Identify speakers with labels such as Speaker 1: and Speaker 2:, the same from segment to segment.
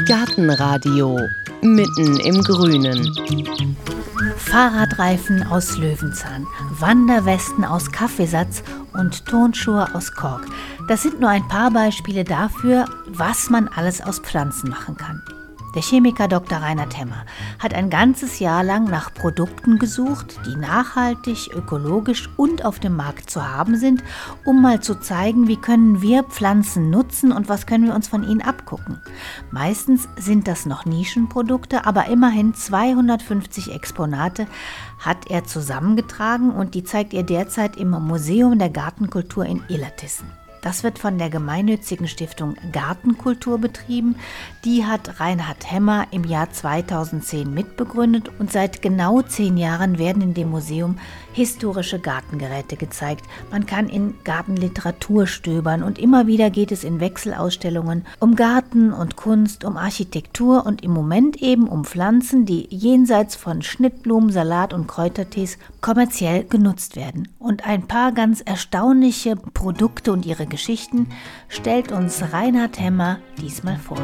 Speaker 1: Gartenradio mitten im Grünen.
Speaker 2: Fahrradreifen aus Löwenzahn, Wanderwesten aus Kaffeesatz und Turnschuhe aus Kork. Das sind nur ein paar Beispiele dafür, was man alles aus Pflanzen machen kann. Der Chemiker Dr. Reinhard Hemmer hat ein ganzes Jahr lang nach Produkten gesucht, die nachhaltig, ökologisch und auf dem Markt zu haben sind, um mal zu zeigen, wie können wir Pflanzen nutzen und was können wir uns von ihnen abgucken. Meistens sind das noch Nischenprodukte, aber immerhin 250 Exponate hat er zusammengetragen und die zeigt er derzeit im Museum der Gartenkultur in Illertissen. Das wird von der gemeinnützigen Stiftung Gartenkultur betrieben. Die hat Reinhard Hemmer im Jahr 2010 mitbegründet und seit genau 10 Jahren werden in dem Museum historische Gartengeräte gezeigt. Man kann in Gartenliteratur stöbern und immer wieder geht es in Wechselausstellungen um Garten und Kunst, um Architektur und im Moment eben um Pflanzen, die jenseits von Schnittblumen, Salat und Kräutertees kommerziell genutzt werden. Und ein paar ganz erstaunliche Produkte und ihre Geschichten stellt uns Reinhard Hemmer diesmal vor.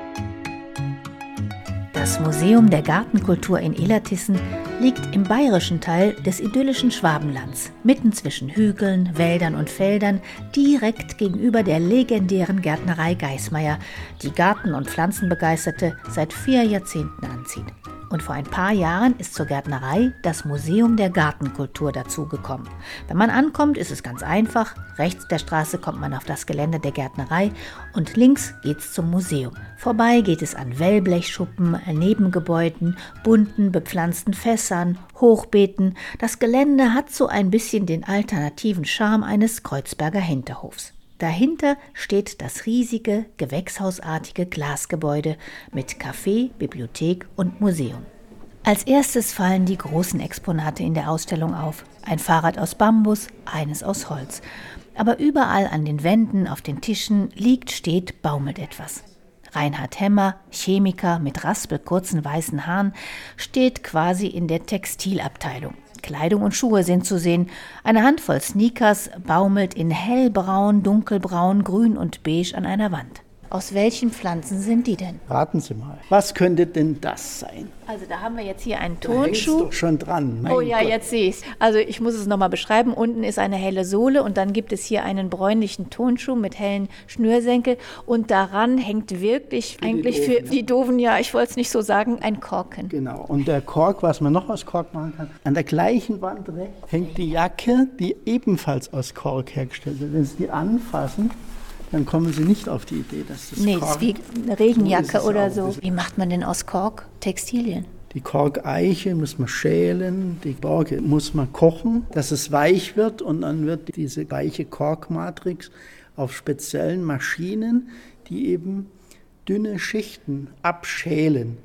Speaker 2: Das Museum der Gartenkultur in Illertissen liegt im bayerischen Teil des idyllischen Schwabenlands, mitten zwischen Hügeln, Wäldern und Feldern, direkt gegenüber der legendären Gärtnerei Geismeier, die Garten- und Pflanzenbegeisterte seit 4 Jahrzehnten anzieht. Und vor ein paar Jahren ist zur Gärtnerei das Museum der Gartenkultur dazugekommen. Wenn man ankommt, ist es ganz einfach. Rechts der Straße kommt man auf das Gelände der Gärtnerei und links geht's zum Museum. Vorbei geht es an Wellblechschuppen, Nebengebäuden, bunten, bepflanzten Fässern, Hochbeeten. Das Gelände hat so ein bisschen den alternativen Charme eines Kreuzberger Hinterhofs. Dahinter steht das riesige, gewächshausartige Glasgebäude mit Café, Bibliothek und Museum. Als erstes fallen die großen Exponate in der Ausstellung auf. Ein Fahrrad aus Bambus, eines aus Holz. Aber überall an den Wänden, auf den Tischen liegt, steht, baumelt etwas. Reinhard Hemmer, Chemiker mit raspelkurzen weißen Haaren, steht quasi in der Textilabteilung. Kleidung und Schuhe sind zu sehen. Eine Handvoll Sneakers baumelt in hellbraun, dunkelbraun, grün und beige an einer Wand. Aus welchen Pflanzen sind die denn?
Speaker 3: Raten Sie mal, was könnte denn das sein?
Speaker 2: Also da haben wir jetzt hier einen
Speaker 3: Da hängt's
Speaker 2: Turnschuh.
Speaker 3: doch schon dran. Mein
Speaker 2: Oh ja,
Speaker 3: Gott.
Speaker 2: jetzt sehe ich es. Also ich muss es nochmal beschreiben. Unten ist eine helle Sohle und dann gibt es hier einen bräunlichen Turnschuh mit hellen Schnürsenkel. Und daran hängt wirklich eigentlich für die Doofen, ja, ich wollte es nicht so sagen, ein Korken.
Speaker 3: Genau. Und der Kork, was man noch aus Kork machen kann, an der gleichen Wand rechts hängt die Jacke, die ebenfalls aus Kork hergestellt wird. Wenn Sie die anfassen, dann kommen Sie nicht auf die Idee, dass das
Speaker 2: Nee,
Speaker 3: Kork
Speaker 2: das ist wie eine Regenjacke
Speaker 3: So ist es
Speaker 2: oder
Speaker 3: auch.
Speaker 2: so. Wie macht man denn aus Kork Textilien?
Speaker 3: Die Korkeiche muss man schälen, die Borke muss man kochen, dass es weich wird und dann wird diese weiche Korkmatrix auf speziellen Maschinen, die eben dünne Schichten abschälen,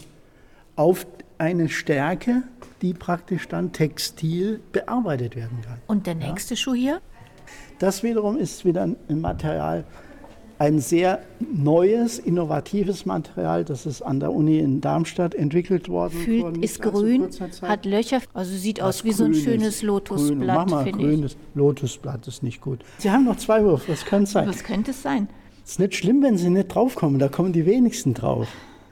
Speaker 3: auf eine Stärke, die praktisch dann textil bearbeitet werden kann.
Speaker 2: Und der nächste Schuh hier?
Speaker 3: Das wiederum ist wieder ein Material, ein sehr neues, innovatives Material, das ist an der Uni in Darmstadt entwickelt worden. vor nicht
Speaker 2: Ist
Speaker 3: allzu
Speaker 2: grün,
Speaker 3: kurzer Zeit.
Speaker 2: hat Löcher, also sieht aus wie
Speaker 3: Was
Speaker 2: so ein
Speaker 3: Grünes,
Speaker 2: schönes
Speaker 3: Grün.
Speaker 2: Lotusblatt,
Speaker 3: Mach mal
Speaker 2: finde ich.
Speaker 3: grünes Lotusblatt ist nicht gut. Sie haben noch 2 Würfe, was könnte es sein?
Speaker 2: Was könnte es sein?
Speaker 3: Es ist nicht schlimm, wenn Sie nicht draufkommen, da kommen die wenigsten drauf.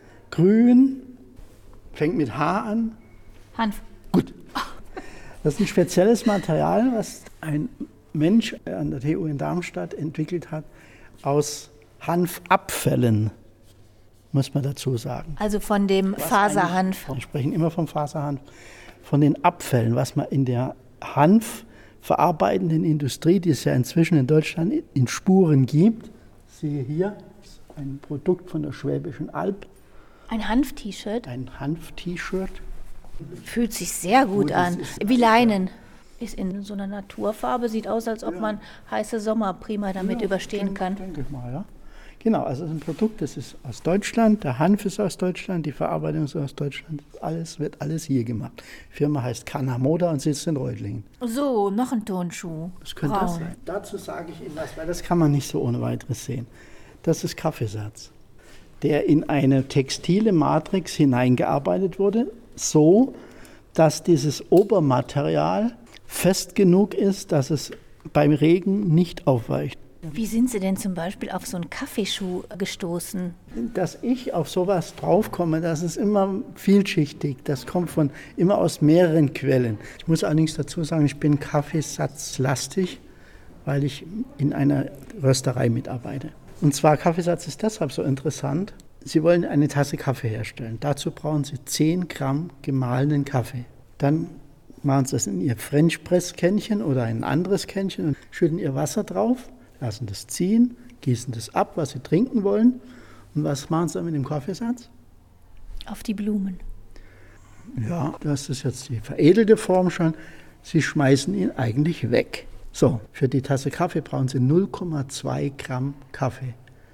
Speaker 3: Grün, fängt mit H an.
Speaker 2: Hanf.
Speaker 3: Gut. Das ist ein spezielles Material, was ein Mensch an der TU in Darmstadt entwickelt hat, aus Hanfabfällen, muss man dazu sagen.
Speaker 2: Also von dem Faserhanf.
Speaker 3: Wir sprechen immer vom Faserhanf, von den Abfällen, was man in der hanfverarbeitenden Industrie, die es ja inzwischen in Deutschland in Spuren gibt. Siehe hier, das ist ein Produkt von der Schwäbischen Alb,
Speaker 2: Ein Hanf-T-Shirt.
Speaker 3: ein Hanf-T-Shirt.
Speaker 2: Fühlt sich sehr gut
Speaker 3: Gut,
Speaker 2: an.
Speaker 3: es ist-
Speaker 2: Wie Leinen. Ist in so einer Naturfarbe, sieht aus, als ob man heiße Sommer prima damit überstehen kann.
Speaker 3: Denke ich mal, ja. Genau, also es ist ein Produkt, das ist aus Deutschland, der Hanf ist aus Deutschland, die Verarbeitung ist aus Deutschland, wird alles hier gemacht. Die Firma heißt Kanamoda und sitzt in Reutlingen.
Speaker 2: So, noch ein Turnschuh.
Speaker 3: Das könnte das sein. Dazu sage ich Ihnen was, weil das kann man nicht so ohne weiteres sehen. Das ist Kaffeesatz, der in eine textile Matrix hineingearbeitet wurde, so dass dieses Obermaterial fest genug ist, dass es beim Regen nicht aufweicht.
Speaker 2: Wie sind Sie denn zum Beispiel auf so einen Kaffeeschuh gestoßen?
Speaker 3: Dass ich auf sowas draufkomme, das ist immer vielschichtig. Das kommt immer aus mehreren Quellen. Ich muss allerdings dazu sagen, ich bin kaffeesatzlastig, weil ich in einer Rösterei mitarbeite. Und zwar Kaffeesatz ist deshalb so interessant. Sie wollen eine Tasse Kaffee herstellen. Dazu brauchen Sie 10 Gramm gemahlenen Kaffee. Dann machen Sie das in Ihr French Press Kännchen oder in ein anderes Kännchen und schütten Ihr Wasser drauf, lassen das ziehen, gießen das ab, was Sie trinken wollen. Und was machen Sie dann mit dem Kaffeesatz?
Speaker 2: Auf die Blumen.
Speaker 3: Ja, das ist jetzt die veredelte Form schon. Sie schmeißen ihn eigentlich weg. So, für die Tasse Kaffee brauchen Sie 0,2 Gramm Kaffee.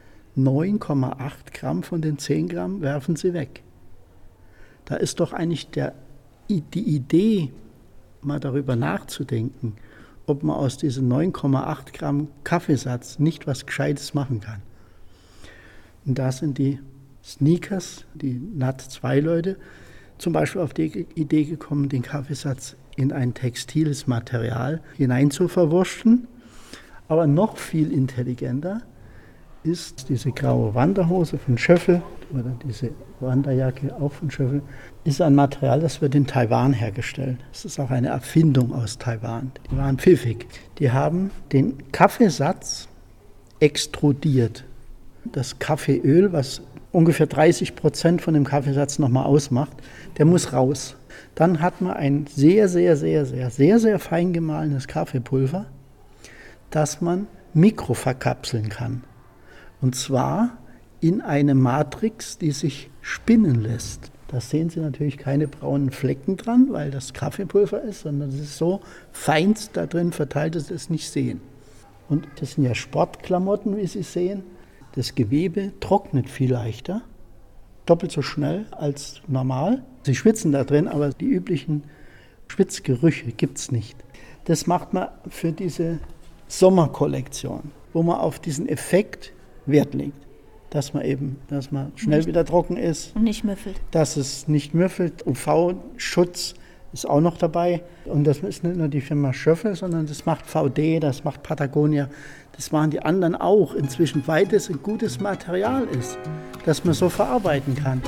Speaker 3: 9,8 Gramm von den 10 Gramm werfen Sie weg. Da ist doch eigentlich die Idee, mal darüber nachzudenken, ob man aus diesem 9,8 Gramm Kaffeesatz nicht was Gescheites machen kann. Und da sind die Sneakers, die NAT2-Leute, zum Beispiel auf die Idee gekommen, den Kaffeesatz in ein textiles Material hinein zu verwursten. Aber noch viel intelligenter ist diese graue Wanderhose von Schöffel oder diese Wanderjacke auch von Schöffel, ist ein Material, das wird in Taiwan hergestellt. Es ist auch eine Erfindung aus Taiwan. Die waren pfiffig. Die haben den Kaffeesatz extrudiert. Das Kaffeeöl, was ungefähr 30% von dem Kaffeesatz nochmal ausmacht, der muss raus. Dann hat man ein sehr, sehr, sehr, sehr, sehr, sehr fein gemahlenes Kaffeepulver, das man mikroverkapseln kann. Und zwar in eine Matrix, die sich spinnen lässt. Da sehen Sie natürlich keine braunen Flecken dran, weil das Kaffeepulver ist, sondern es ist so feinst da drin verteilt, dass Sie es nicht sehen. Und das sind ja Sportklamotten, wie Sie sehen. Das Gewebe trocknet viel leichter, doppelt so schnell als normal. Sie schwitzen da drin, aber die üblichen Schwitzgerüche gibt es nicht. Das macht man für diese Sommerkollektion, wo man auf diesen Effekt Wert legt. Dass man schnell wieder trocken ist.
Speaker 2: Und nicht müffelt.
Speaker 3: Dass es nicht müffelt. UV-Schutz ist auch noch dabei. Und das ist nicht nur die Firma Schöffel, sondern das macht VD, das macht Patagonia. Das machen die anderen auch inzwischen, weil das ein gutes Material ist, das man so verarbeiten kann.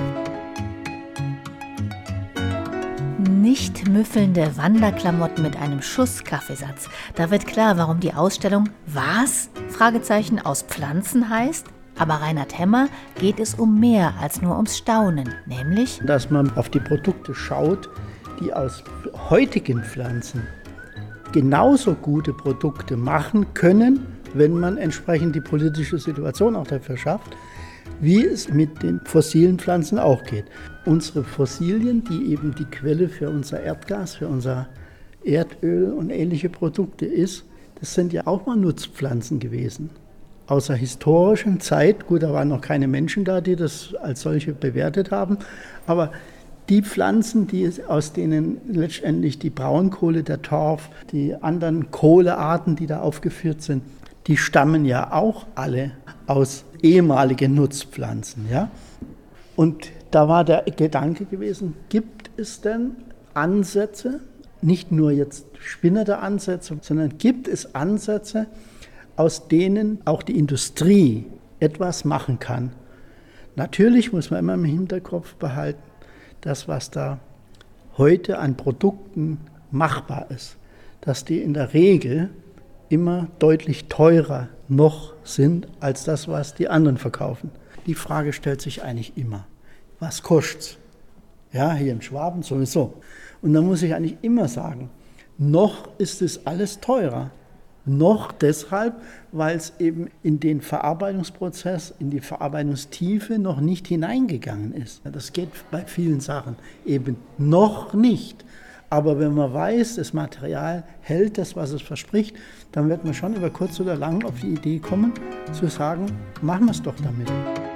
Speaker 2: Nicht müffelnde Wanderklamotten mit einem Schuss Kaffeesatz. Da wird klar, warum die Ausstellung Was? Fragezeichen aus Pflanzen heißt. Aber Reinhard Hemmer geht es um mehr als nur ums Staunen, nämlich,
Speaker 3: dass man auf die Produkte schaut, die aus heutigen Pflanzen genauso gute Produkte machen können, wenn man entsprechend die politische Situation auch dafür schafft, wie es mit den fossilen Pflanzen auch geht. Unsere Fossilien, die eben die Quelle für unser Erdgas, für unser Erdöl und ähnliche Produkte ist, das sind ja auch mal Nutzpflanzen gewesen. Aus der historischen Zeit, gut, da waren noch keine Menschen da, die das als solche bewertet haben, aber die Pflanzen, aus denen letztendlich die Braunkohle, der Torf, die anderen Kohlearten, die da aufgeführt sind, die stammen ja auch alle aus ehemaligen Nutzpflanzen. Ja? Und da war der Gedanke gewesen, gibt es denn Ansätze, nicht nur jetzt spinnerte Ansätze, sondern gibt es Ansätze, aus denen auch die Industrie etwas machen kann. Natürlich muss man immer im Hinterkopf behalten, das, was da heute an Produkten machbar ist, dass die in der Regel immer deutlich teurer noch sind als das, was die anderen verkaufen. Die Frage stellt sich eigentlich immer, was kostet's? Ja, hier im Schwaben sowieso. Und dann muss ich eigentlich immer sagen, noch ist es alles teurer. Noch deshalb, weil es eben in den Verarbeitungsprozess, in die Verarbeitungstiefe noch nicht hineingegangen ist. Das geht bei vielen Sachen eben noch nicht. Aber wenn man weiß, das Material hält das, was es verspricht, dann wird man schon über kurz oder lang auf die Idee kommen, zu sagen, machen wir es doch damit.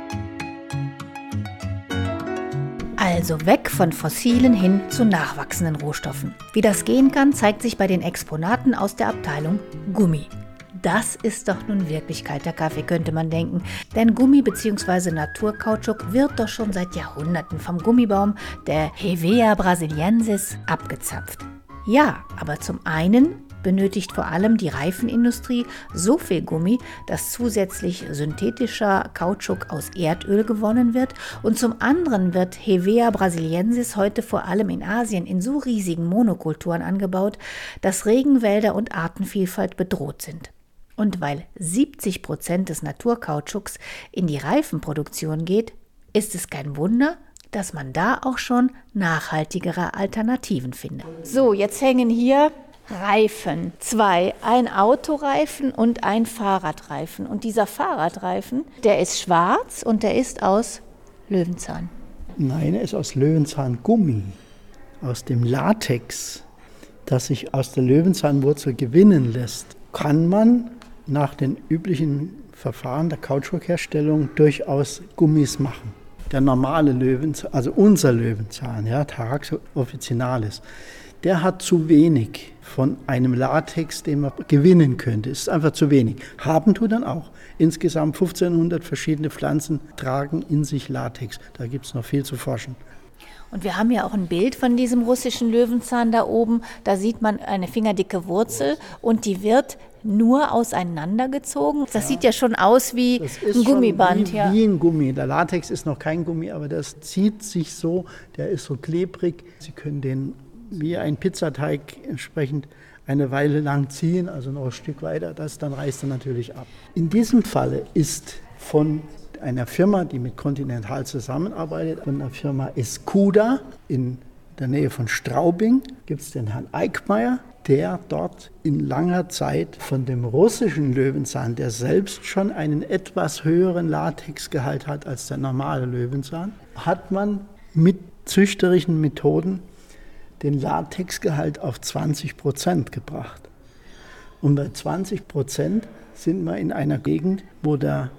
Speaker 2: Also weg von fossilen hin zu nachwachsenden Rohstoffen. Wie das gehen kann, zeigt sich bei den Exponaten aus der Abteilung Gummi. Das ist doch nun wirklich kalter Kaffee, könnte man denken. Denn Gummi bzw. Naturkautschuk wird doch schon seit Jahrhunderten vom Gummibaum der Hevea brasiliensis abgezapft. Ja, aber zum einen benötigt vor allem die Reifenindustrie so viel Gummi, dass zusätzlich synthetischer Kautschuk aus Erdöl gewonnen wird. Und zum anderen wird Hevea brasiliensis heute vor allem in Asien in so riesigen Monokulturen angebaut, dass Regenwälder und Artenvielfalt bedroht sind. Und weil 70% des Naturkautschuks in die Reifenproduktion geht, ist es kein Wunder, dass man da auch schon nachhaltigere Alternativen findet. So, jetzt hängen hier Reifen, 2, ein Autoreifen und ein Fahrradreifen. Und dieser Fahrradreifen, der ist schwarz und der ist aus Löwenzahn.
Speaker 3: Nein, er ist aus Löwenzahngummi, aus dem Latex, das sich aus der Löwenzahnwurzel gewinnen lässt. Kann man nach den üblichen Verfahren der Kautschukherstellung durchaus Gummis machen. Der normale Löwenzahn, also unser Löwenzahn, ja, Tarax officinalis, der hat zu wenig von einem Latex, den man gewinnen könnte. Es ist einfach zu wenig. Haben tut dann auch. Insgesamt 1500 verschiedene Pflanzen tragen in sich Latex. Da gibt es noch viel zu forschen.
Speaker 2: Und wir haben ja auch ein Bild von diesem russischen Löwenzahn da oben. Da sieht man eine fingerdicke Wurzel und die wird nur auseinandergezogen. Das sieht ja schon aus wie ein Gummiband.
Speaker 3: Wie ein Gummi. Der Latex ist noch kein Gummi, aber das zieht sich so, der ist so klebrig. Sie können den wie ein Pizzateig entsprechend eine Weile lang ziehen, also noch ein Stück weiter, dann reißt er natürlich ab. In diesem Falle ist von einer Firma, die mit Continental zusammenarbeitet, von der Firma Escuda in der Nähe von Straubing, gibt es den Herrn Eickmeyer, der dort in langer Zeit von dem russischen Löwenzahn, der selbst schon einen etwas höheren Latexgehalt hat als der normale Löwenzahn, hat man mit züchterischen Methoden den Latexgehalt auf 20% gebracht. Und bei 20% sind wir in einer Gegend, wo der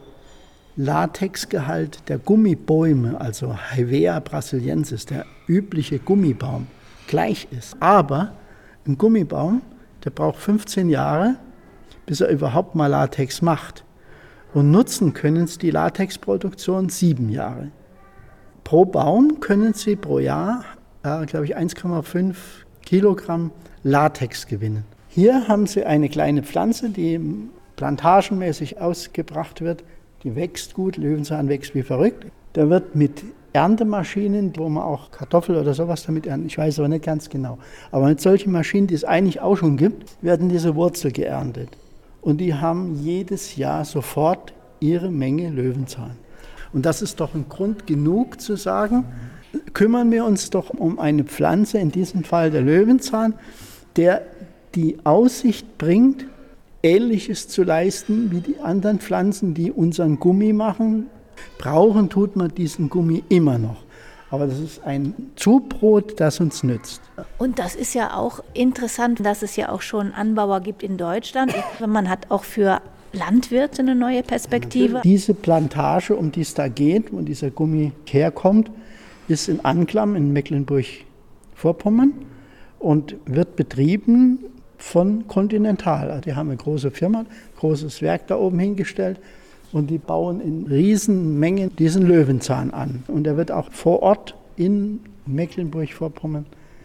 Speaker 3: Latexgehalt der Gummibäume, also Hevea brasiliensis, der übliche Gummibaum, gleich ist. Aber ein Gummibaum, der braucht 15 Jahre, bis er überhaupt mal Latex macht. Und nutzen können sie die Latexproduktion 7 Jahre. Pro Baum können sie pro Jahr, glaube ich, 1,5 Kilogramm Latex gewinnen. Hier haben sie eine kleine Pflanze, die plantagenmäßig ausgebracht wird. Die wächst gut, Löwenzahn wächst wie verrückt. Da wird mit Erntemaschinen, wo man auch Kartoffel oder sowas damit ernten, ich weiß aber nicht ganz genau. Aber mit solchen Maschinen, die es eigentlich auch schon gibt, werden diese Wurzel geerntet. Und die haben jedes Jahr sofort ihre Menge Löwenzahn. Und das ist doch ein Grund genug zu sagen, kümmern wir uns doch um eine Pflanze, in diesem Fall der Löwenzahn, der die Aussicht bringt, Ähnliches zu leisten wie die anderen Pflanzen, die unseren Gummi machen. Brauchen tut man diesen Gummi immer noch. Aber das ist ein Zubrot, das uns nützt.
Speaker 2: Und das ist ja auch interessant, dass es ja auch schon Anbauer gibt in Deutschland. Man hat auch für Landwirte eine neue Perspektive.
Speaker 3: Diese Plantage, um die es da geht, wo dieser Gummi herkommt, ist in Anklam in Mecklenburg-Vorpommern und wird betrieben von Continental. Also die haben eine große Firma, großes Werk da oben hingestellt und die bauen in Riesenmengen diesen Löwenzahn an. Und der wird auch vor Ort in Mecklenburg-Vorpommern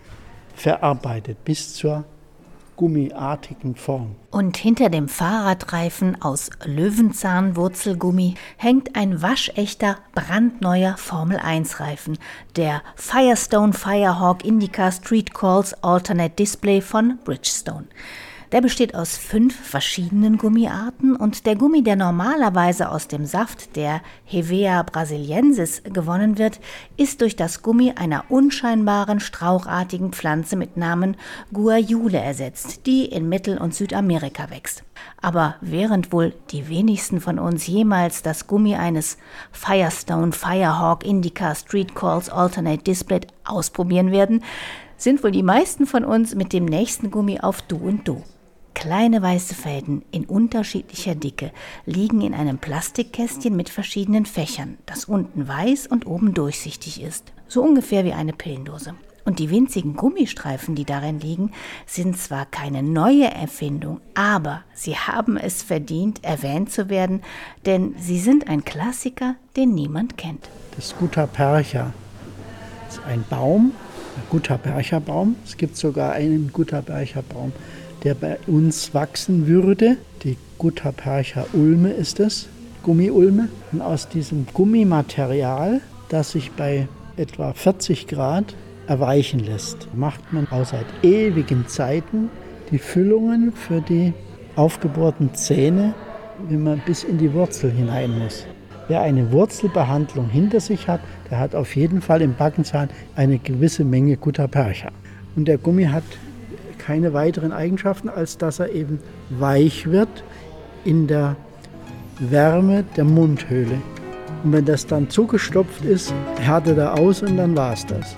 Speaker 3: verarbeitet bis zur gummiartigen Form.
Speaker 2: Und hinter dem Fahrradreifen aus Löwenzahnwurzelgummi hängt ein waschechter, brandneuer Formel-1-Reifen, der Firestone Firehawk Indica Street Calls Alternate Display von Bridgestone. Der besteht aus 5 verschiedenen Gummiarten und der Gummi, der normalerweise aus dem Saft der Hevea brasiliensis gewonnen wird, ist durch das Gummi einer unscheinbaren strauchartigen Pflanze mit Namen Guayule ersetzt, die in Mittel- und Südamerika wächst. Aber während wohl die wenigsten von uns jemals das Gummi eines Firestone Firehawk Indica Street Calls Alternate Display ausprobieren werden, sind wohl die meisten von uns mit dem nächsten Gummi auf Du und Du. Kleine weiße Fäden in unterschiedlicher Dicke liegen in einem Plastikkästchen mit verschiedenen Fächern, das unten weiß und oben durchsichtig ist, so ungefähr wie eine Pillendose. Und die winzigen Gummistreifen, die darin liegen, sind zwar keine neue Erfindung, aber sie haben es verdient, erwähnt zu werden, denn sie sind ein Klassiker, den niemand kennt.
Speaker 3: Das Gutapercha ist ein Baum, ein Gutapercha-Baum. Es gibt sogar einen Gutapercha-Baum, der bei uns wachsen würde. Die Guthapercha ulme ist es, Gummiulme. Und aus diesem Gummimaterial, das sich bei etwa 40 Grad erweichen lässt, macht man aus seit ewigen Zeiten die Füllungen für die aufgebohrten Zähne, wenn man bis in die Wurzel hinein muss. Wer eine Wurzelbehandlung hinter sich hat, der hat auf jeden Fall im Backenzahn eine gewisse Menge Guthapercha. Und der Gummi hat keine weiteren Eigenschaften, als dass er eben weich wird in der Wärme der Mundhöhle. Und wenn das dann zugestopft ist, härtet er aus und dann war es das.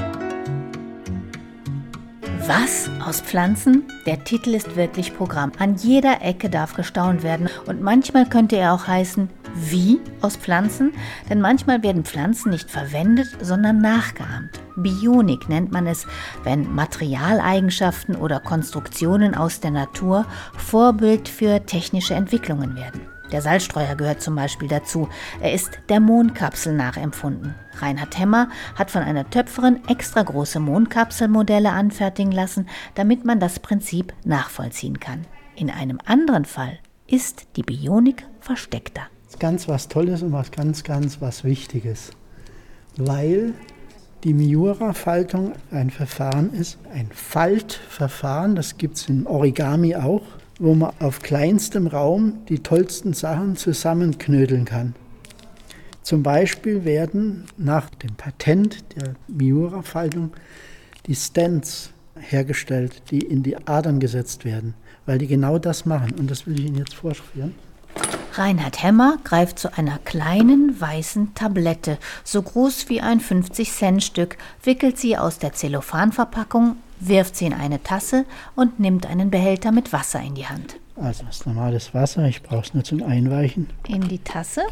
Speaker 2: Was aus Pflanzen? Der Titel ist wirklich Programm. An jeder Ecke darf gestaunt werden. Und manchmal könnte er auch heißen, wie aus Pflanzen? Denn manchmal werden Pflanzen nicht verwendet, sondern nachgeahmt. Bionik nennt man es, wenn Materialeigenschaften oder Konstruktionen aus der Natur Vorbild für technische Entwicklungen werden. Der Salzstreuer gehört zum Beispiel dazu. Er ist der Mondkapsel nachempfunden. Reinhard Hemmer hat von einer Töpferin extra große Mondkapselmodelle anfertigen lassen, damit man das Prinzip nachvollziehen kann. In einem anderen Fall ist die Bionik versteckter.
Speaker 3: Ganz was Tolles und was ganz was Wichtiges. Weil die Miura-Faltung ein Verfahren ist, ein Faltverfahren, das gibt es im Origami auch, wo man auf kleinstem Raum die tollsten Sachen zusammenknödeln kann. Zum Beispiel werden nach dem Patent der Miura-Faltung die Stents hergestellt, die in die Adern gesetzt werden, weil die genau das machen. Und das will ich Ihnen jetzt vorführen.
Speaker 2: Reinhard Hemmer greift zu einer kleinen weißen Tablette, so groß wie ein 50-Cent-Stück, wickelt sie aus der Zellophanverpackung, wirft sie in eine Tasse und nimmt einen Behälter mit Wasser in die Hand.
Speaker 3: Also das ist normales Wasser, ich brauche es nur zum Einweichen.
Speaker 2: In die Tasse?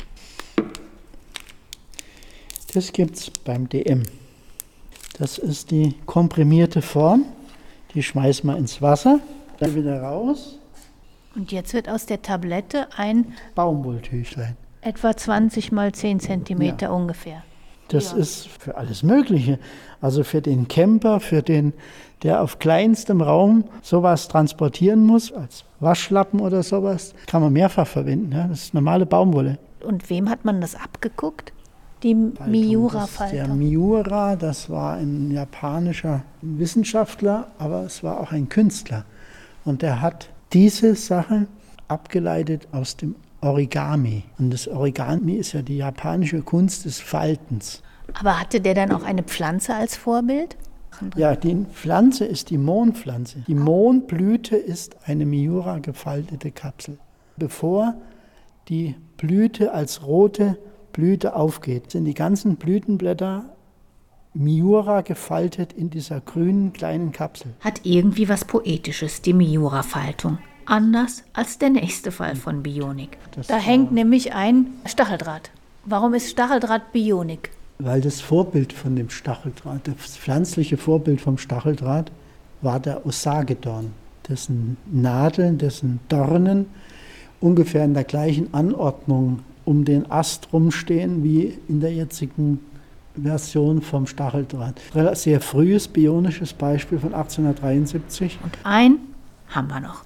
Speaker 3: Das gibt es beim DM. Das ist die komprimierte Form, die schmeißen wir ins Wasser, dann wieder raus.
Speaker 2: Und jetzt wird aus der Tablette ein
Speaker 3: Baumwolltüchlein.
Speaker 2: Etwa 20 mal 10 Zentimeter
Speaker 3: Ja.
Speaker 2: ungefähr.
Speaker 3: Das ist für alles Mögliche. Also für den Camper, für den, der auf kleinstem Raum sowas transportieren muss, als Waschlappen oder sowas, kann man mehrfach verwenden. Ja? Das ist normale Baumwolle.
Speaker 2: Und wem hat man das abgeguckt? Die Miura-Faltung.
Speaker 3: Der Miura, das war ein japanischer Wissenschaftler, aber es war auch ein Künstler. Und der hat diese Sache abgeleitet aus dem Origami. Und das Origami ist ja die japanische Kunst des Faltens.
Speaker 2: Aber hatte der dann auch eine Pflanze als Vorbild?
Speaker 3: Ja, die Pflanze ist die Mohnpflanze. Die Mohnblüte ist eine Miura gefaltete Kapsel. Bevor die Blüte als rote Blüte aufgeht, sind die ganzen Blütenblätter Miura gefaltet in dieser grünen kleinen Kapsel.
Speaker 2: Hat irgendwie was Poetisches, die Miura-Faltung. Anders als der nächste Fall von Bionik. Da hängt nämlich ein Stacheldraht. Warum ist Stacheldraht Bionik?
Speaker 3: Weil das Vorbild von dem Stacheldraht, das pflanzliche Vorbild vom Stacheldraht, war der Osagedorn, dessen Nadeln, dessen Dornen ungefähr in der gleichen Anordnung um den Ast rumstehen wie in der jetzigen Version vom Stacheldraht. Sehr frühes bionisches Beispiel von 1873.
Speaker 2: Und ein haben wir noch.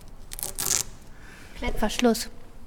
Speaker 2: Klettverschluss.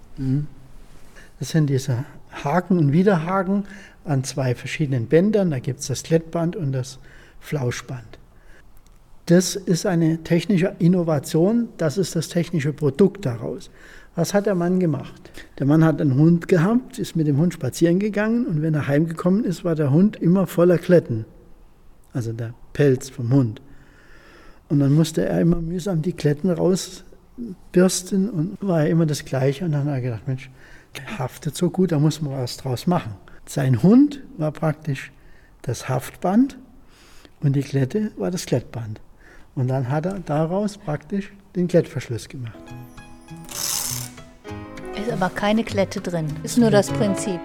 Speaker 3: Das sind diese Haken und Widerhaken an zwei verschiedenen Bändern. Da gibt es das Klettband und das Flauschband. Das ist eine technische Innovation, das ist das technische Produkt daraus. Was hat der Mann gemacht? Der Mann hat einen Hund gehabt, ist mit dem Hund spazieren gegangen und wenn er heimgekommen ist, war der Hund immer voller Kletten. Also der Pelz vom Hund. Und dann musste er immer mühsam die Kletten rausbürsten und war immer das Gleiche. Und dann hat er gedacht, Mensch, der haftet so gut, da muss man was draus machen. Sein Hund war praktisch das Haftband und die Klette war das Klettband. Und dann hat er daraus praktisch den Klettverschluss gemacht.
Speaker 2: Ist aber keine Klette drin, ist nur das Prinzip.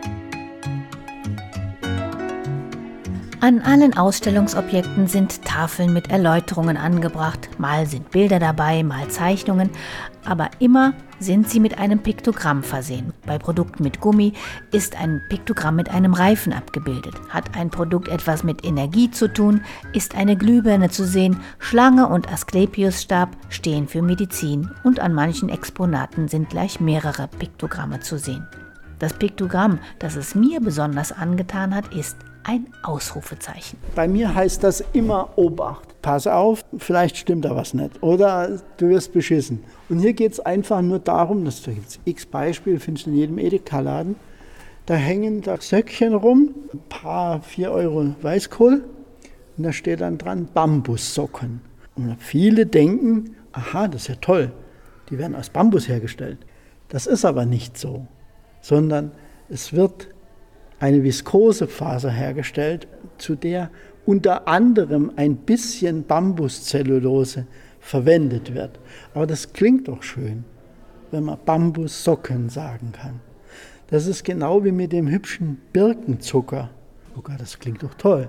Speaker 2: An allen Ausstellungsobjekten sind Tafeln mit Erläuterungen angebracht. Mal sind Bilder dabei, mal Zeichnungen, aber immer sind sie mit einem Piktogramm versehen. Bei Produkten mit Gummi ist ein Piktogramm mit einem Reifen abgebildet. Hat ein Produkt etwas mit Energie zu tun, ist eine Glühbirne zu sehen. Schlange und Asklepiusstab stehen für Medizin und an manchen Exponaten sind gleich mehrere Piktogramme zu sehen. Das Piktogramm, das es mir besonders angetan hat, ist ein Ausrufezeichen.
Speaker 3: Bei mir heißt das immer Obacht. Pass auf, vielleicht stimmt da was nicht. Oder du wirst beschissen. Und hier geht es einfach nur darum, da gibt es x Beispiele, findest du in jedem Edeka-Laden. Da hängen da Söckchen rum, ein paar 4 Euro Weißkohl. Und da steht dann dran Bambussocken. Und viele denken, aha, das ist ja toll. Die werden aus Bambus hergestellt. Das ist aber nicht so. Sondern es wird eine Viskosefaser hergestellt, zu der unter anderem ein bisschen Bambuszellulose verwendet wird. Aber das klingt doch schön, wenn man Bambussocken sagen kann. Das ist genau wie mit dem hübschen Birkenzucker. Sogar, das klingt doch toll.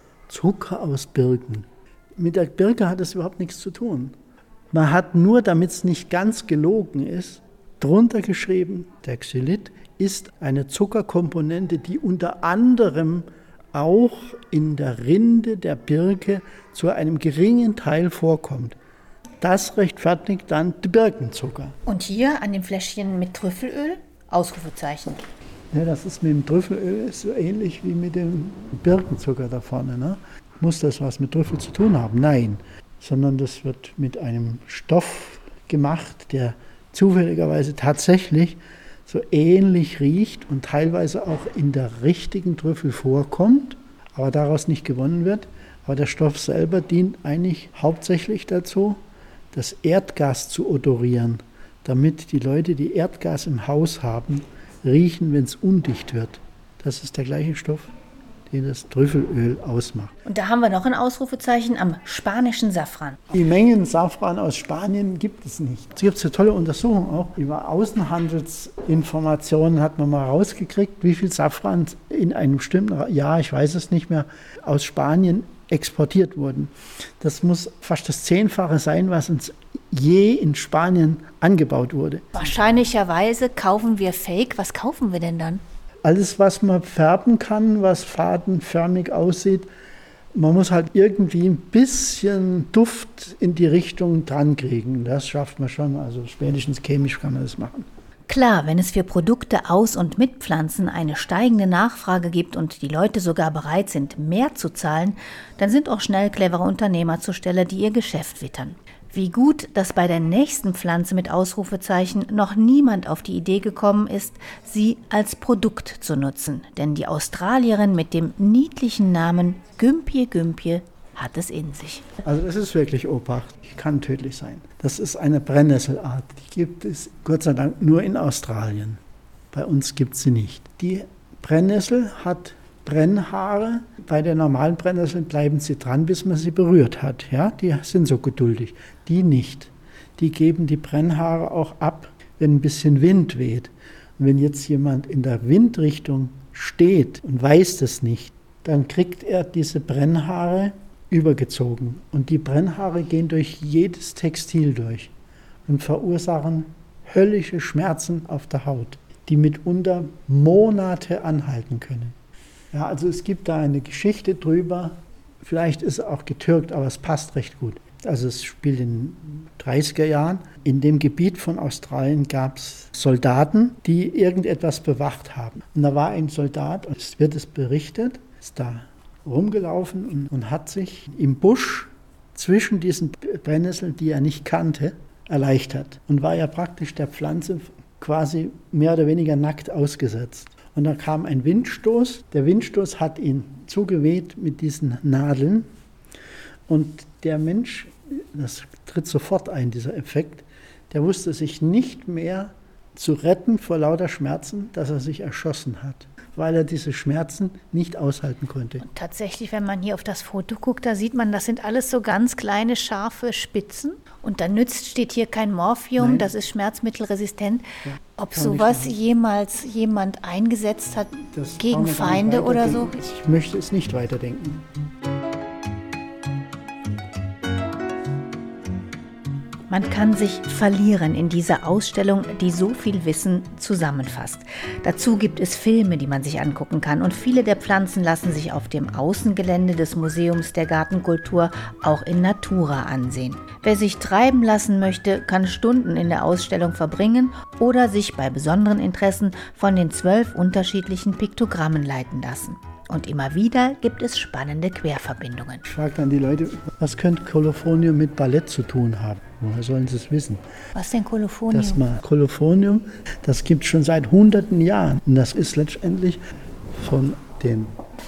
Speaker 3: Zucker aus Birken. Mit der Birke hat es überhaupt nichts zu tun. Man hat nur, damit es nicht ganz gelogen ist, drunter geschrieben, der Xylit ist eine Zuckerkomponente, die unter anderem auch in der Rinde der Birke zu einem geringen Teil vorkommt. Das rechtfertigt dann den Birkenzucker.
Speaker 2: Und hier an dem Fläschchen mit Trüffelöl, Ausrufezeichen.
Speaker 3: Ja, das ist mit dem Trüffelöl so ähnlich wie mit dem Birkenzucker da vorne. Ne? Muss das was mit Trüffel zu tun haben? Nein, sondern das wird mit einem Stoff gemacht, der zufälligerweise tatsächlich so ähnlich riecht und teilweise auch in der richtigen Trüffel vorkommt, aber daraus nicht gewonnen wird. Aber der Stoff selber dient eigentlich hauptsächlich dazu, das Erdgas zu odorieren, damit die Leute, die Erdgas im Haus haben, riechen, wenn es undicht wird. Das ist der gleiche Stoff, den das Trüffelöl ausmacht.
Speaker 2: Und da haben wir noch ein Ausrufezeichen am spanischen Safran.
Speaker 3: Die Mengen Safran aus Spanien gibt es nicht. Es gibt eine tolle Untersuchung auch. Über Außenhandelsinformationen hat man mal rausgekriegt, wie viel Safran in einem bestimmten Jahr, ich weiß es nicht mehr, aus Spanien exportiert wurden. Das muss fast das 10-fache sein, was uns je in Spanien angebaut wurde.
Speaker 2: Wahrscheinlicherweise kaufen wir Fake. Was kaufen wir denn dann?
Speaker 3: Alles, was man färben kann, was fadenförmig aussieht, man muss halt irgendwie ein bisschen Duft in die Richtung dran kriegen. Das schafft man schon, also spätestens chemisch kann man das machen.
Speaker 2: Klar, wenn es für Produkte aus und mit Pflanzen eine steigende Nachfrage gibt und die Leute sogar bereit sind, mehr zu zahlen, dann sind auch schnell clevere Unternehmer zur Stelle, die ihr Geschäft wittern. Wie gut, dass bei der nächsten Pflanze mit Ausrufezeichen noch niemand auf die Idee gekommen ist, sie als Produkt zu nutzen. Denn die Australierin mit dem niedlichen Namen Gympie Gympie hat es in sich.
Speaker 3: Also das ist wirklich Obacht. Die kann tödlich sein. Das ist eine Brennnesselart. Die gibt es Gott sei Dank nur in Australien. Bei uns gibt es sie nicht. Die Brennnessel hat Brennhaare. Bei der normalen Brennnessel bleiben sie dran, bis man sie berührt hat. Ja, die sind so geduldig. Die nicht. Die geben die Brennhaare auch ab, wenn ein bisschen Wind weht. Und wenn jetzt jemand in der Windrichtung steht und weiß das nicht, dann kriegt er diese Brennhaare übergezogen. Und die Brennhaare gehen durch jedes Textil durch und verursachen höllische Schmerzen auf der Haut, die mitunter Monate anhalten können. Ja, also es gibt da eine Geschichte drüber, vielleicht ist es auch getürkt, aber es passt recht gut. Also es spielt in den 30er Jahren. In dem Gebiet von Australien gab es Soldaten, die irgendetwas bewacht haben. Und da war ein Soldat, und es wird berichtet, ist da rumgelaufen und hat sich im Busch zwischen diesen Brennnesseln, die er nicht kannte, erleichtert. Und war ja praktisch der Pflanze quasi mehr oder weniger nackt ausgesetzt. Und da kam ein Windstoß. Der Windstoß hat ihn zugeweht mit diesen Nadeln. Und der Mensch, das tritt sofort ein, dieser Effekt, der wusste sich nicht mehr zu retten vor lauter Schmerzen, dass er sich erschossen hat, weil er diese Schmerzen nicht aushalten konnte.
Speaker 2: Und tatsächlich, wenn man hier auf das Foto guckt, da sieht man, das sind alles so ganz kleine, scharfe Spitzen. Und da steht hier kein Morphium, Nein. Das ist schmerzmittelresistent. Ja, ob sowas jemals jemand eingesetzt hat gegen Feinde oder so?
Speaker 3: Ich möchte es nicht weiterdenken.
Speaker 2: Man kann sich verlieren in dieser Ausstellung, die so viel Wissen zusammenfasst. Dazu gibt es Filme, die man sich angucken kann, und viele der Pflanzen lassen sich auf dem Außengelände des Museums der Gartenkultur auch in Natura ansehen. Wer sich treiben lassen möchte, kann Stunden in der Ausstellung verbringen oder sich bei besonderen Interessen von den 12 unterschiedlichen Piktogrammen leiten lassen. Und immer wieder gibt es spannende Querverbindungen.
Speaker 3: Ich frage dann die Leute, was könnte Kolophonium mit Ballett zu tun haben? Woher sollen sie es wissen?
Speaker 2: Was denn Kolophonium?
Speaker 3: Kolophonium, das gibt es schon seit Hunderten Jahren. Und das ist letztendlich von den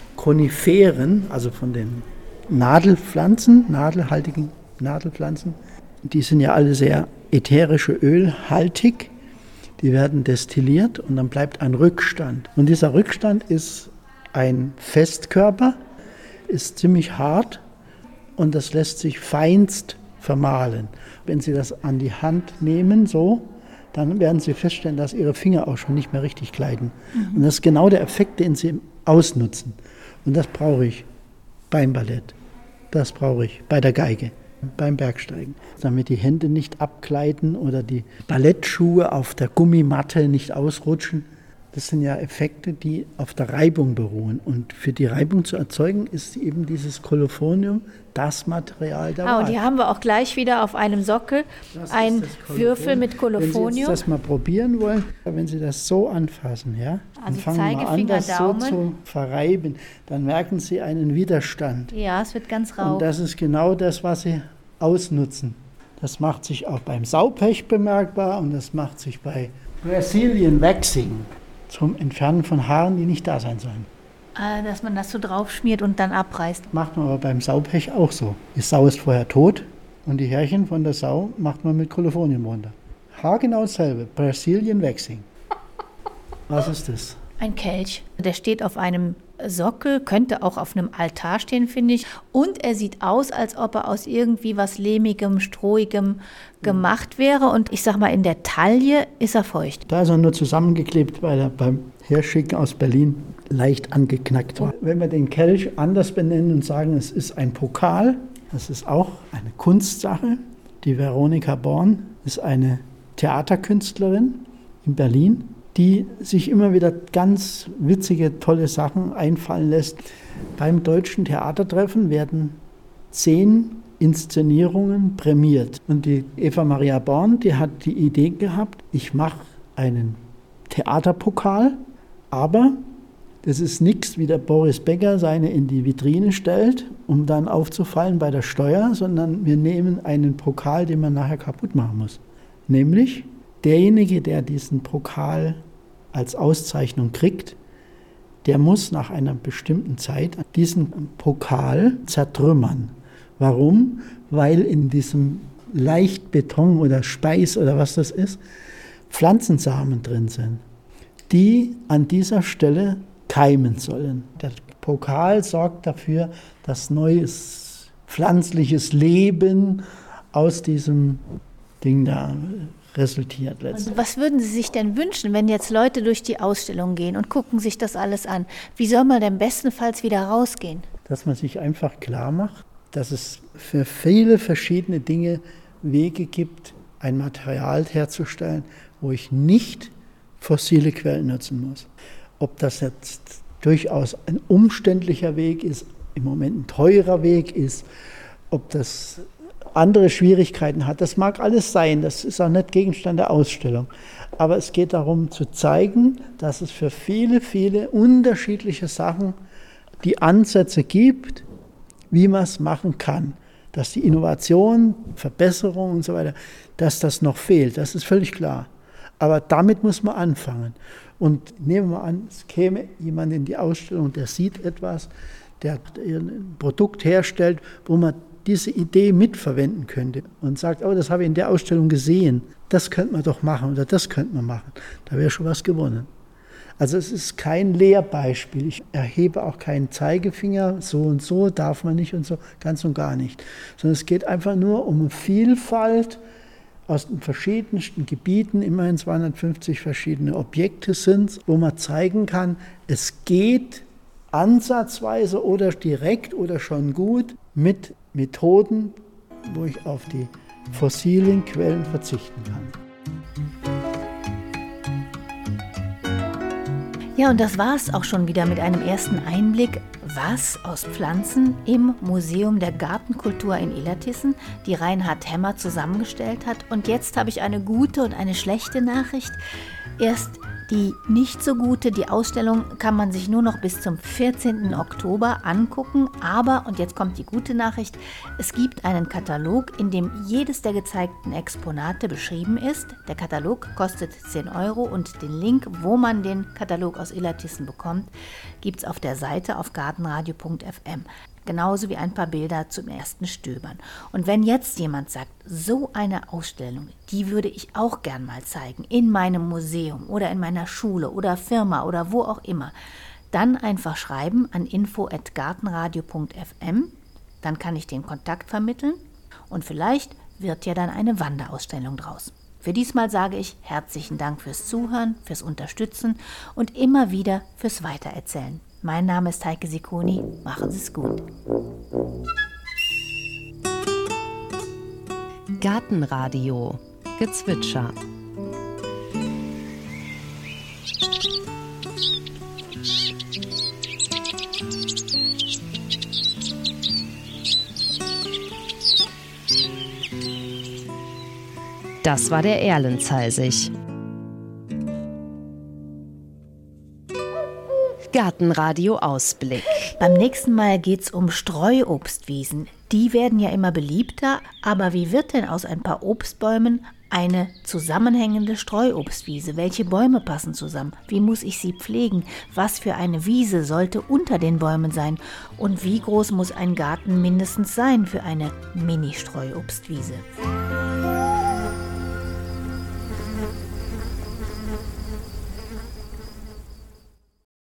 Speaker 3: Koniferen, also von den Nadelpflanzen, nadelhaltigen Nadelpflanzen. Die sind ja alle sehr ätherische ölhaltig. Die werden destilliert und dann bleibt ein Rückstand. Und dieser Rückstand ist ein Festkörper, ist ziemlich hart und das lässt sich feinst vermahlen. Wenn Sie das an die Hand nehmen, so, dann werden Sie feststellen, dass Ihre Finger auch schon nicht mehr richtig gleiten. Und das ist genau der Effekt, den Sie ausnutzen. Und das brauche ich beim Ballett, das brauche ich bei der Geige, beim Bergsteigen. Damit die Hände nicht abgleiten oder die Ballettschuhe auf der Gummimatte nicht ausrutschen. Das sind ja Effekte, die auf der Reibung beruhen. Und für die Reibung zu erzeugen, ist eben dieses Kolophonium das Material der Wahl.
Speaker 2: Und hier haben wir auch gleich wieder auf einem Sockel ein Würfel mit Kolophonium.
Speaker 3: Wenn Sie das mal probieren wollen, wenn Sie das so anfassen, ja,
Speaker 2: also
Speaker 3: und fangen mal an, das
Speaker 2: Daumen.
Speaker 3: so zu verreiben, dann merken Sie einen Widerstand.
Speaker 2: Ja, es wird ganz rau.
Speaker 3: Und das ist genau das, was Sie ausnutzen. Das macht sich auch beim Saupech bemerkbar und das macht sich bei Brazilian Waxing zum Entfernen von Haaren, die nicht da sein sollen.
Speaker 2: Dass man das so drauf schmiert und dann abreißt.
Speaker 3: Macht man aber beim Saupech auch so. Die Sau ist vorher tot und die Härchen von der Sau macht man mit Kolophonium runter. Haargenau dasselbe, Brazilian Waxing. Was ist das?
Speaker 2: Ein Kelch. Der steht auf einem Sockel, könnte auch auf einem Altar stehen, finde ich. Und er sieht aus, als ob er aus irgendwie was lehmigem, strohigem gemacht wäre. Und ich sag mal, in der Taille ist er feucht.
Speaker 3: Da ist er nur zusammengeklebt, weil er beim Herschicken aus Berlin leicht angeknackt war. Wenn wir den Kelch anders benennen und sagen, es ist ein Pokal, das ist auch eine Kunstsache. Die Veronika Born ist eine Theaterkünstlerin in Berlin, die sich immer wieder ganz witzige, tolle Sachen einfallen lässt. Beim Deutschen Theatertreffen werden 10 Inszenierungen prämiert. Und die Eva Maria Born, die hat die Idee gehabt, ich mache einen Theaterpokal, aber das ist nichts, wie der Boris Becker seine in die Vitrine stellt, um dann aufzufallen bei der Steuer, sondern wir nehmen einen Pokal, den man nachher kaputt machen muss. Nämlich derjenige, der diesen Pokal als Auszeichnung kriegt, der muss nach einer bestimmten Zeit diesen Pokal zertrümmern. Warum? Weil in diesem Leichtbeton oder Speis oder was das ist, Pflanzensamen drin sind, die an dieser Stelle keimen sollen. Der Pokal sorgt dafür, dass neues pflanzliches Leben aus diesem Ding da resultiert letztendlich.
Speaker 2: Also was würden Sie sich denn wünschen, wenn jetzt Leute durch die Ausstellung gehen und gucken sich das alles an? Wie soll man denn bestenfalls wieder rausgehen?
Speaker 3: Dass man sich einfach klar macht, dass es für viele verschiedene Dinge Wege gibt, ein Material herzustellen, wo ich nicht fossile Quellen nutzen muss. Ob das jetzt durchaus ein umständlicher Weg ist, im Moment ein teurer Weg ist, ob das andere Schwierigkeiten hat, das mag alles sein, das ist auch nicht Gegenstand der Ausstellung. Aber es geht darum zu zeigen, dass es für viele, viele unterschiedliche Sachen die Ansätze gibt, wie man es machen kann. Dass die Innovation, Verbesserung und so weiter, dass das noch fehlt, das ist völlig klar. Aber damit muss man anfangen. Und nehmen wir an, es käme jemand in die Ausstellung, der sieht etwas, der ein Produkt herstellt, wo man diese Idee mitverwenden könnte und sagt, oh, das habe ich in der Ausstellung gesehen, das könnte man doch machen oder das könnte man machen. Da wäre schon was gewonnen. Also es ist kein Lehrbeispiel. Ich erhebe auch keinen Zeigefinger, so und so darf man nicht und so, ganz und gar nicht. Sondern es geht einfach nur um eine Vielfalt aus den verschiedensten Gebieten, immerhin 250 verschiedene Objekte sind, wo man zeigen kann, es geht ansatzweise oder direkt oder schon gut mit Methoden, wo ich auf die fossilen Quellen verzichten kann.
Speaker 2: Ja, und das war's auch schon wieder mit einem ersten Einblick, was aus Pflanzen im Museum der Gartenkultur in Illertissen die Reinhard Hemmer zusammengestellt hat. Und jetzt habe ich eine gute und eine schlechte Nachricht. Erst die nicht so gute, die Ausstellung kann man sich nur noch bis zum 14. Oktober angucken. Aber, und jetzt kommt die gute Nachricht, es gibt einen Katalog, in dem jedes der gezeigten Exponate beschrieben ist. Der Katalog kostet 10 € und den Link, wo man den Katalog aus Illertissen bekommt, gibt es auf der Seite auf gartenradio.fm. Genauso wie ein paar Bilder zum ersten Stöbern. Und wenn jetzt jemand sagt, so eine Ausstellung, die würde ich auch gern mal zeigen, in meinem Museum oder in meiner Schule oder Firma oder wo auch immer, dann einfach schreiben an info@gartenradio.fm, dann kann ich den Kontakt vermitteln und vielleicht wird ja dann eine Wanderausstellung draus. Für diesmal sage ich herzlichen Dank fürs Zuhören, fürs Unterstützen und immer wieder fürs Weitererzählen. Mein Name ist Heike Sicconi. Machen Sie es gut.
Speaker 1: Gartenradio Gezwitscher. Das war der Erlenzeisig. Gartenradio Ausblick.
Speaker 2: Beim nächsten Mal geht's um Streuobstwiesen. Die werden ja immer beliebter, aber wie wird denn aus ein paar Obstbäumen eine zusammenhängende Streuobstwiese? Welche Bäume passen zusammen? Wie muss ich sie pflegen? Was für eine Wiese sollte unter den Bäumen sein? Und wie groß muss ein Garten mindestens sein für eine Mini-Streuobstwiese?